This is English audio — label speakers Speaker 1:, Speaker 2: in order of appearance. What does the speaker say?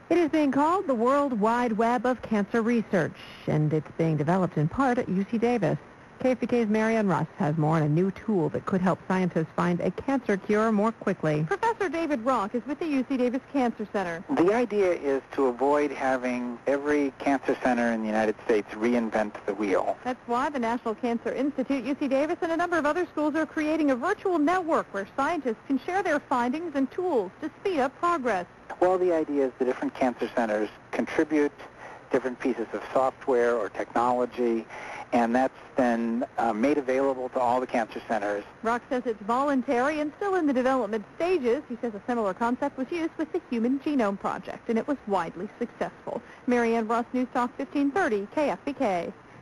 Speaker 1: It is being called the World Wide Web of Cancer Research, and it's being developed in part at UC Davis. KFBK's Marianne Russ has more on a new tool that could help scientists find a cancer cure more quickly.
Speaker 2: Professor David Rock is with the UC Davis Cancer Center.
Speaker 3: The idea is to avoid having every cancer center in the United States reinvent the wheel.
Speaker 2: That's why the National Cancer Institute, UC Davis, and a number of other schools are creating a virtual network where scientists can share their findings and tools to speed up progress.
Speaker 3: Well, the idea is the different cancer centers contribute different pieces of software or technology, and that's then made available to all the cancer centers.
Speaker 2: Rock says it's voluntary and still in the development stages. He says a similar concept was used with the Human Genome Project, and it was widely successful. Marianne Russ, News Talk 1530, KFBK.